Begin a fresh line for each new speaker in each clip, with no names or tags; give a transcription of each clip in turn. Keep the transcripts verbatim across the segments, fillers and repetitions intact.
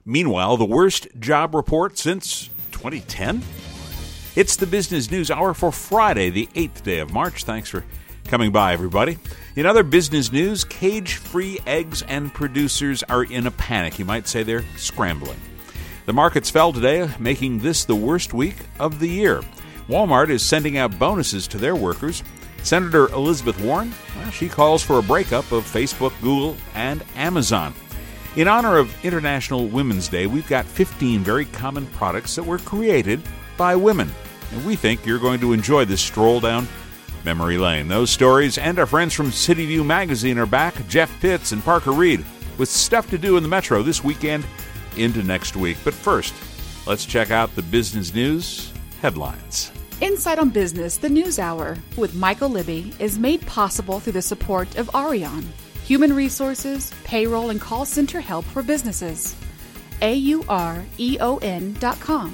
Meanwhile, the worst job report since twenty ten? It's the Business News Hour for Friday, the eighth day of March. Thanks for coming by, everybody. In other business news, cage-free eggs and producers are in a panic. You might say they're scrambling. The markets fell today, making this the worst week of the year. Walmart is sending out bonuses to their workers. Senator Elizabeth Warren, well, she calls for a breakup of Facebook, Google, and Amazon. In honor of International Women's Day, we've got fifteen very common products that were created by women. And we think you're going to enjoy this stroll down memory lane. Those stories and our friends from City View Magazine are back. Jeff Pitts and Parker Reed with stuff to do in the Metro this weekend into next week. But first, let's check out the business news headlines.
Insight on Business, the News Hour, with Michael Libby, is made possible through the support of Arion, human resources, payroll, and call center help for businesses. A U R E O N dot com.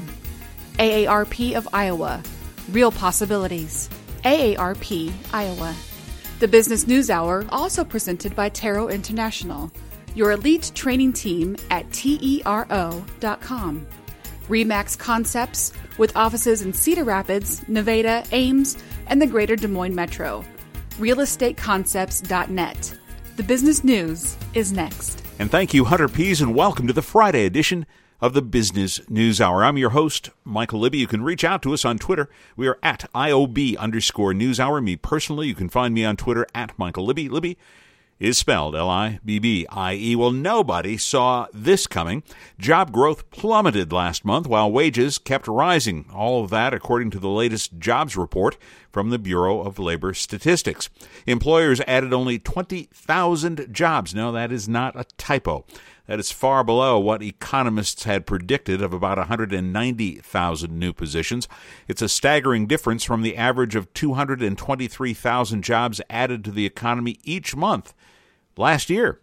A A R P of Iowa. Real possibilities. A A R P, Iowa. The Business News Hour, also presented by Tero International, your elite training team at T E R O dot com. Remax Concepts, with offices in Cedar Rapids, Nevada, Ames, and the Greater Des Moines Metro. real estate concepts dot net. The business news is next.
And thank you, Hunter Pease, and welcome to the Friday edition of the Business News Hour. I'm your host, Michael Libby. You can reach out to us on Twitter. We are at I O B underscore News Hour. Me personally, you can find me on Twitter at Michael Libby. Libby is spelled L I B B I E. Well, nobody saw this coming. Job growth plummeted last month while wages kept rising. All of that according to the latest jobs report from the Bureau of Labor Statistics. Employers added only twenty thousand jobs. No, that is not a typo. That is far below what economists had predicted of about one hundred ninety thousand new positions. It's a staggering difference from the average of two hundred twenty-three thousand jobs added to the economy each month last year.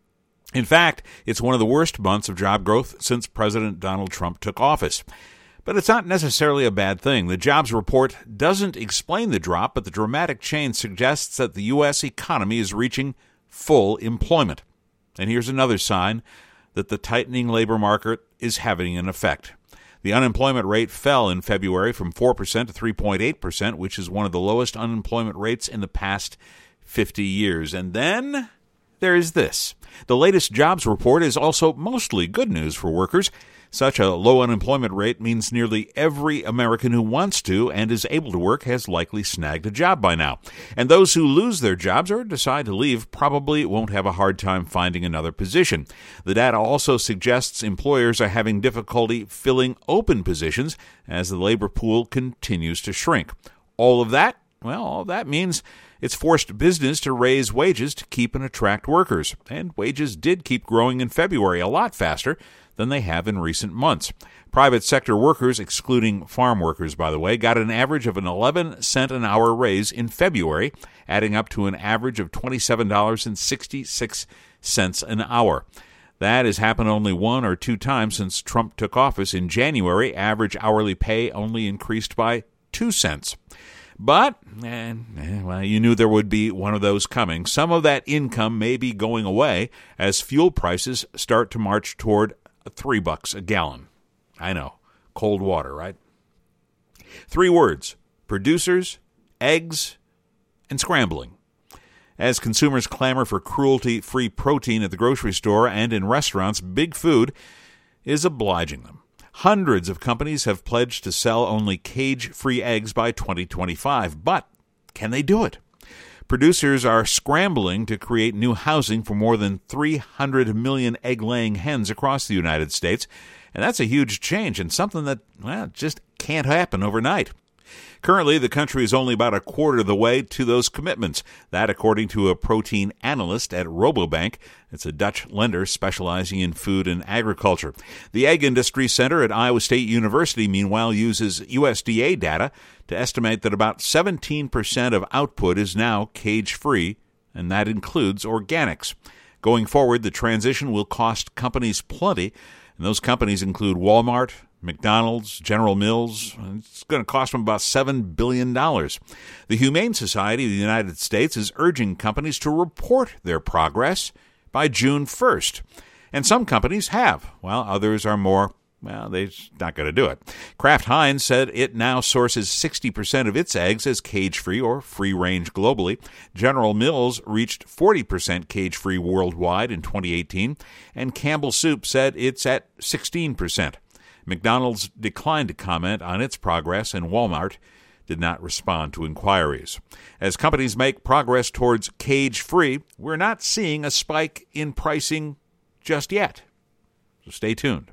In fact, it's one of the worst months of job growth since President Donald Trump took office. But it's not necessarily a bad thing. The jobs report doesn't explain the drop, but the dramatic change suggests that the U S economy is reaching full employment. And here's another sign that the tightening labor market is having an effect. The unemployment rate fell in February from four percent to three point eight percent, which is one of the lowest unemployment rates in the past fifty years. And then there is this. The latest jobs report is also mostly good news for workers. Such a low unemployment rate means nearly every American who wants to and is able to work has likely snagged a job by now. And those who lose their jobs or decide to leave probably won't have a hard time finding another position. The data also suggests employers are having difficulty filling open positions as the labor pool continues to shrink. All of that, well, all that means it's forced business to raise wages to keep and attract workers. And wages did keep growing in February a lot faster than they have in recent months. Private sector workers, excluding farm workers, by the way, got an average of an eleven cent an hour raise in February, adding up to an average of twenty-seven dollars and sixty-six cents an hour. That has happened only one or two times since Trump took office. In January, average hourly pay only increased by two cents. But, eh, well, you knew there would be one of those coming. Some of that income may be going away as fuel prices start to march toward three bucks a gallon. I know, cold water, right? Three words: producers, eggs, and scrambling. As consumers clamor for cruelty-free protein at the grocery store and in restaurants, Big Food is obliging them. Hundreds of companies have pledged to sell only cage-free eggs by twenty twenty-five, but can they do it? Producers are scrambling to create new housing for more than three hundred million egg-laying hens across the United States, and that's a huge change and something that, well, just can't happen overnight. Currently, the country is only about a quarter of the way to those commitments. That, according to a protein analyst at Rabobank. It's a Dutch lender specializing in food and agriculture. The Egg Industry Center at Iowa State University, meanwhile, uses U S D A data to estimate that about seventeen percent of output is now cage-free, and that includes organics. Going forward, the transition will cost companies plenty, and those companies include Walmart, McDonald's, General Mills. It's going to cost them about seven billion dollars. The Humane Society of the United States is urging companies to report their progress by June first. And some companies have, while others are more, well, they're not going to do it. Kraft Heinz said it now sources sixty percent of its eggs as cage-free or free-range globally. General Mills reached forty percent cage-free worldwide in twenty eighteen, and Campbell Soup said it's at sixteen percent. McDonald's declined to comment on its progress, and Walmart did not respond to inquiries. As companies make progress towards cage-free, we're not seeing a spike in pricing just yet. So stay tuned.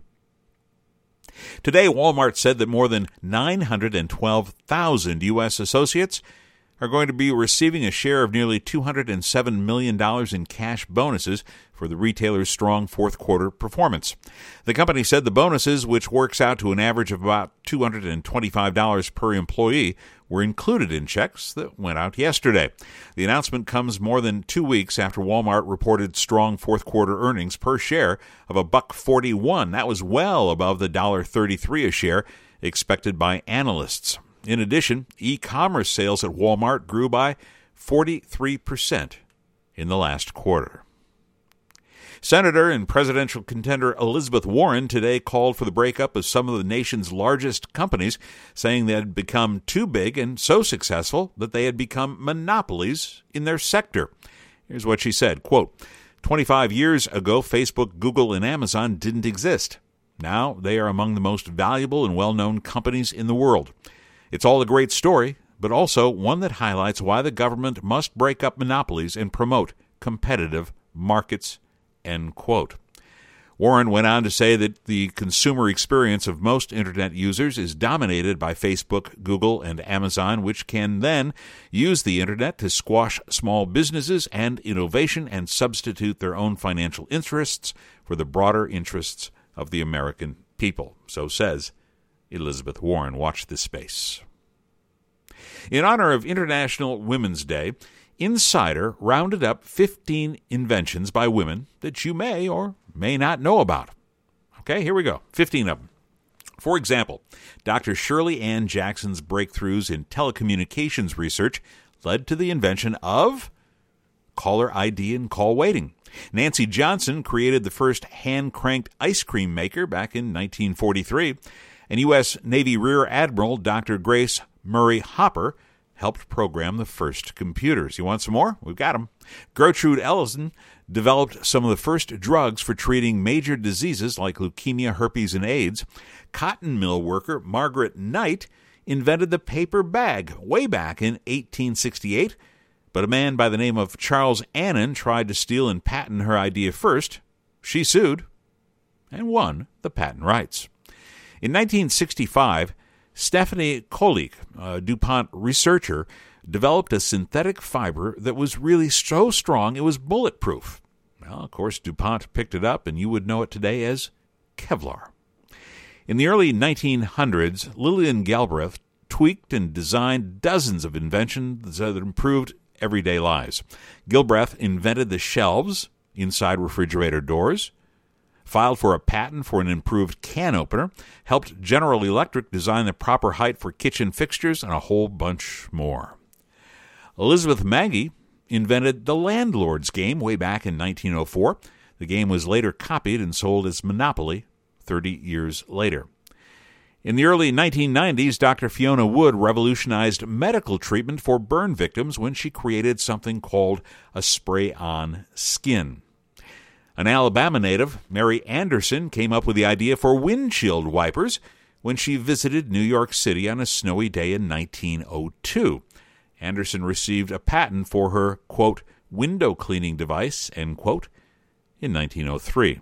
Today, Walmart said that more than nine hundred twelve thousand U S associates are going to be receiving a share of nearly two hundred seven million dollars in cash bonuses for the retailer's strong fourth quarter performance. The company said the bonuses, which works out to an average of about two hundred twenty-five dollars per employee, were included in checks that went out yesterday. The announcement comes more than two weeks after Walmart reported strong fourth quarter earnings per share of a buck forty-one. That was well above the one dollar thirty-three a share expected by analysts. In addition, e-commerce sales at Walmart grew by forty-three percent in the last quarter. Senator and presidential contender Elizabeth Warren today called for the breakup of some of the nation's largest companies, saying they had become too big and so successful that they had become monopolies in their sector. Here's what she said, quote, twenty-five years ago, Facebook, Google, and Amazon didn't exist. Now they are among the most valuable and well-known companies in the world. It's all a great story, but also one that highlights why the government must break up monopolies and promote competitive markets, end quote. Warren went on to say that the consumer experience of most Internet users is dominated by Facebook, Google, and Amazon, which can then use the Internet to squash small businesses and innovation and substitute their own financial interests for the broader interests of the American people. So says Elizabeth Warren. Watch this space. In honor of International Women's Day, Insider rounded up fifteen inventions by women that you may or may not know about. Okay, here we go. fifteen of them. For example, Doctor Shirley Ann Jackson's breakthroughs in telecommunications research led to the invention of caller I D and call waiting. Nancy Johnson created the first hand-cranked ice cream maker back in nineteen forty-three. And U S Navy Rear Admiral Doctor Grace Murray Hopper helped program the first computers. You want some more? We've got them. Gertrude Ellison developed some of the first drugs for treating major diseases like leukemia, herpes, and AIDS. Cotton mill worker Margaret Knight invented the paper bag way back in eighteen sixty-eight, but a man by the name of Charles Annan tried to steal and patent her idea first. She sued and won the patent rights. In nineteen sixty-five, Stephanie Kolik, a DuPont researcher, developed a synthetic fiber that was really so strong it was bulletproof. Well, of course, DuPont picked it up, and you would know it today as Kevlar. In the early nineteen hundreds, Lillian Galbraith tweaked and designed dozens of inventions that improved everyday lives. Galbraith invented the shelves inside refrigerator doors, filed for a patent for an improved can opener, helped General Electric design the proper height for kitchen fixtures, and a whole bunch more. Elizabeth Magie invented the landlord's game way back in nineteen oh four. The game was later copied and sold as Monopoly thirty years later. In the early nineteen nineties, Doctor Fiona Wood revolutionized medical treatment for burn victims when she created something called a spray-on skin. An Alabama native, Mary Anderson, came up with the idea for windshield wipers when she visited New York City on a snowy day in nineteen oh two. Anderson received a patent for her, quote, window cleaning device, end quote, in nineteen oh three.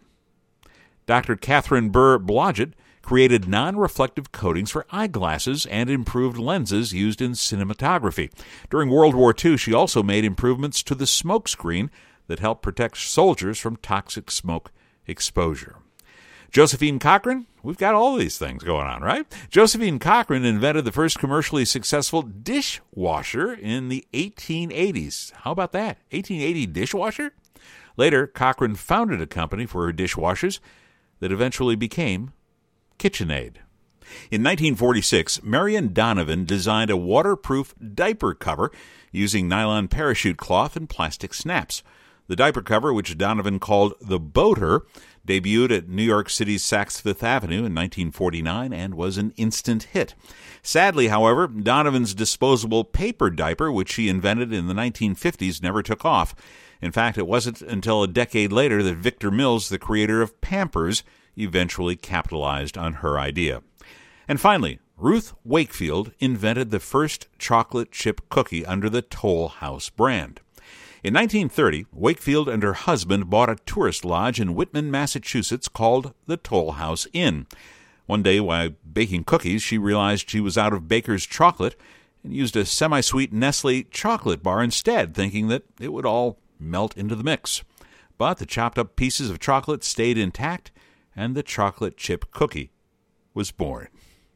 Doctor Catherine Burr Blodgett created non-reflective coatings for eyeglasses and improved lenses used in cinematography. During World War Two, she also made improvements to the smoke screen that helped protect soldiers from toxic smoke exposure. Josephine Cochrane, we've got all these things going on, right? Josephine Cochrane invented the first commercially successful dishwasher in the eighteen eighties. How about that? eighteen eighty dishwasher? Later, Cochrane founded a company for her dishwashers that eventually became KitchenAid. In nineteen forty-six, Marion Donovan designed a waterproof diaper cover using nylon parachute cloth and plastic snaps. The diaper cover, which Donovan called the Boater, debuted at New York City's Saks Fifth Avenue in nineteen forty-nine and was an instant hit. Sadly, however, Donovan's disposable paper diaper, which she invented in the nineteen fifties, never took off. In fact, it wasn't until a decade later that Victor Mills, the creator of Pampers, eventually capitalized on her idea. And finally, Ruth Wakefield invented the first chocolate chip cookie under the Toll House brand. In nineteen thirty, Wakefield and her husband bought a tourist lodge in Whitman, Massachusetts called the Toll House Inn. One day, while baking cookies, she realized she was out of Baker's chocolate and used a semi-sweet Nestle chocolate bar instead, thinking that it would all melt into the mix. But the chopped-up pieces of chocolate stayed intact, and the chocolate chip cookie was born.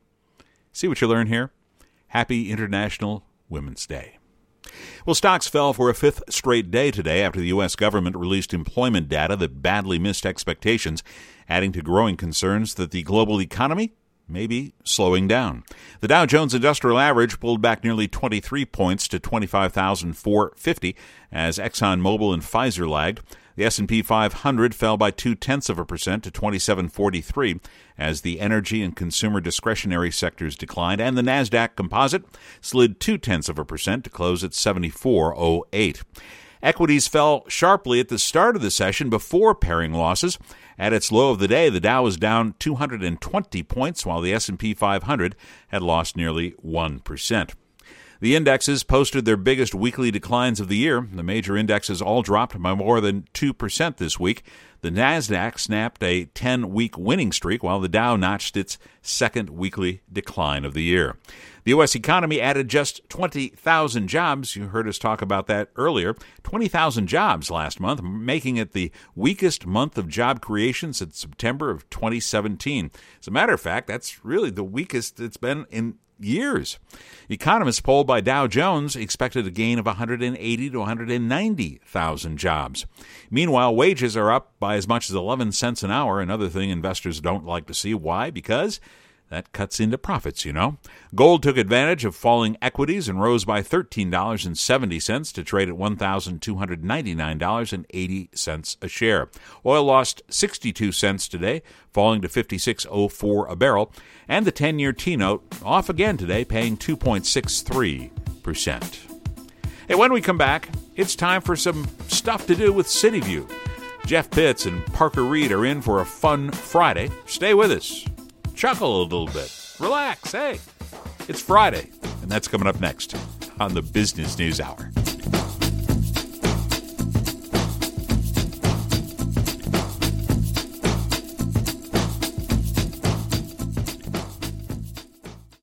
See what you learn here? Happy International Women's Day. Well, stocks fell for a fifth straight day today after the U S government released employment data that badly missed expectations, adding to growing concerns that the global economy may be slowing down. The Dow Jones Industrial Average pulled back nearly twenty-three points to twenty-five thousand four hundred fifty as ExxonMobil and Pfizer lagged. The S and P five hundred fell by two-tenths of a percent to twenty-seven forty-three as the energy and consumer discretionary sectors declined, and the NASDAQ Composite slid two-tenths of a percent to close at seventy-four oh eight. Equities fell sharply at the start of the session before paring losses. At its low of the day, the Dow was down two hundred twenty points, while the S and P five hundred had lost nearly one percent. The indexes posted their biggest weekly declines of the year. The major indexes all dropped by more than two percent this week. The NASDAQ snapped a ten-week winning streak, while the Dow notched its second weekly decline of the year. The U S economy added just twenty thousand jobs. You heard us talk about that earlier. twenty thousand jobs last month, making it the weakest month of job creation since September of twenty seventeen. As a matter of fact, that's really the weakest it's been in years. Economists polled by Dow Jones expected a gain of one hundred eighty to one hundred ninety thousand jobs. Meanwhile, wages are up by as much as eleven cents an hour, another thing investors don't like to see. Why? Because that cuts into profits, you know. Gold took advantage of falling equities and rose by thirteen dollars and seventy cents to trade at one thousand two hundred ninety-nine dollars and eighty cents a share. Oil lost sixty-two cents today, falling to fifty-six oh four a barrel. And the ten-year T-note off again today, paying two point six three percent. Hey, when we come back, it's time for some stuff to do with CityView. Jeff Pitts and Parker Reed are in for a fun Friday. Stay with us. Chuckle a little bit. Relax. Hey, it's Friday, and that's coming up next on the Business News Hour.